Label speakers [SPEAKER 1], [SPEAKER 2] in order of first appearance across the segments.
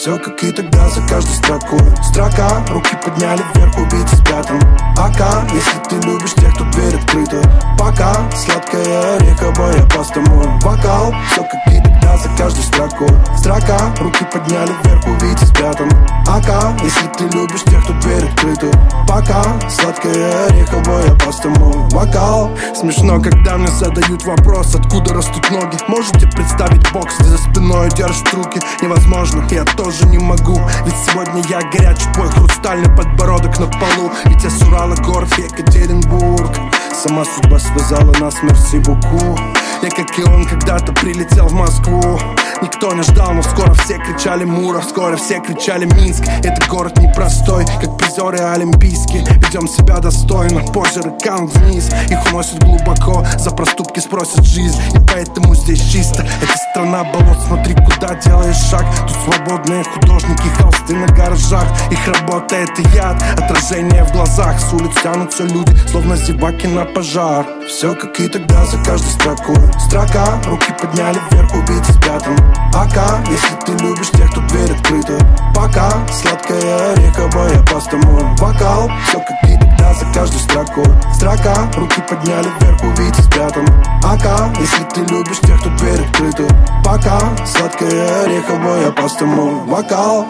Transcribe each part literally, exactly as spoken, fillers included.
[SPEAKER 1] Все как и тогда, за каждой строкой строка, руки подняли вверх, убийцы спрятан АК, если ты любишь тех, кто дверь открыта. Пока сладкая ореха, бой опасно мой вокал. Все как и тогда, за каждой строкой строка, руки подняли вверх, убийцы спрятан АК, если ты любишь тех, кто дверь открыта. Пока сладкая ореха, бой опасно мой вокал. Смешно, когда мне задают вопрос, откуда растут ноги. Можете представить бокс, где за спиной держат руки? Невозможно, я тоже не могу, ведь сегодня я горячий, твой хрустальный подбородок на полу. Ведь я с Урала, город Екатеринбург. Сама судьба связала нас, мерси буку. Я, как и он, когда-то прилетел в Москву. Никто не ждал, но скоро все кричали Мура, скоро все кричали Минск. Это город непростой, как призеры олимпийские. Ведем себя достойно, позже рыкам вниз. Их уносят глубоко, за проступки спросят жизнь. И поэтому здесь чисто, это страна болот. Смотри, куда делаешь шаг. Тут свободные художники, холсты на гаражах. Их работа — это яд, отражение в глазах. С улиц тянутся люди, словно зеваки на пожар. Все как и тогда, за каждой строкой строка, руки подняли вверх, убийцы спрятан АК, если ты любишь тех, кто дверь открыта. Пока сладкая ореха, бой опасно мой вокал. Все как и тогда, за каждой строкой строка, руки подняли вверх, убийцы спрятан АК, если ты любишь тех, кто дверь открыта. Пока сладкая ореха, бой опасно мой вокал.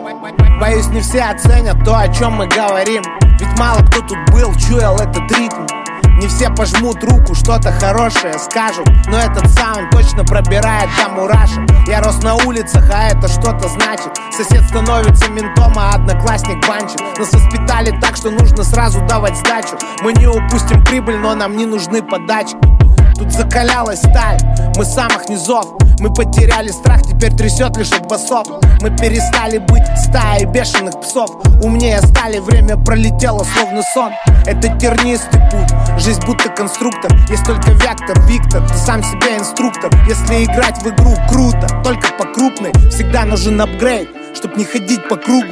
[SPEAKER 2] Боюсь, не все оценят то, о чем мы говорим, ведь мало кто тут был, чуял этот ритм. Не все пожмут руку, что-то хорошее скажут, но этот саунд точно пробирает до мурашек. Я рос на улицах, а это что-то значит. Сосед становится ментом, а одноклассник банчит. Нас воспитали так, что нужно сразу давать сдачу. Мы не упустим прибыль, но нам не нужны подачки. Тут закалялась сталь, мы с самых низов. Мы потеряли страх, теперь трясет лишь от басов. Мы перестали быть стаей бешеных псов. Умнее стали, время пролетело словно сон. Это тернистый путь, жизнь будто конструктор. Есть только вектор, Виктор, ты сам себе инструктор. Если играть в игру круто, только по крупной, всегда нужен апгрейд, чтоб не ходить по кругу.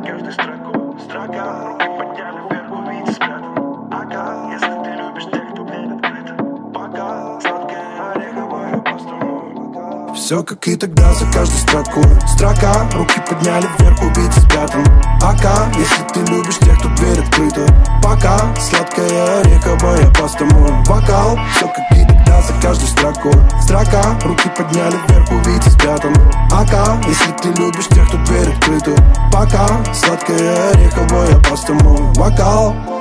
[SPEAKER 1] Все как и тогда, за каждой строкой строка, руки подняли вверх, убийцы спрятан АК, если ты любишь тех, кто дверь открыта. Пока сладкая ореха, бой опасно мой вокал. Все как и тогда, за каждой строкой строка, руки подняли вверх, убийцы спрятан АК, если ты любишь тех, кто дверь открыта. Пока сладкая ореха, бой опасно мой вокал.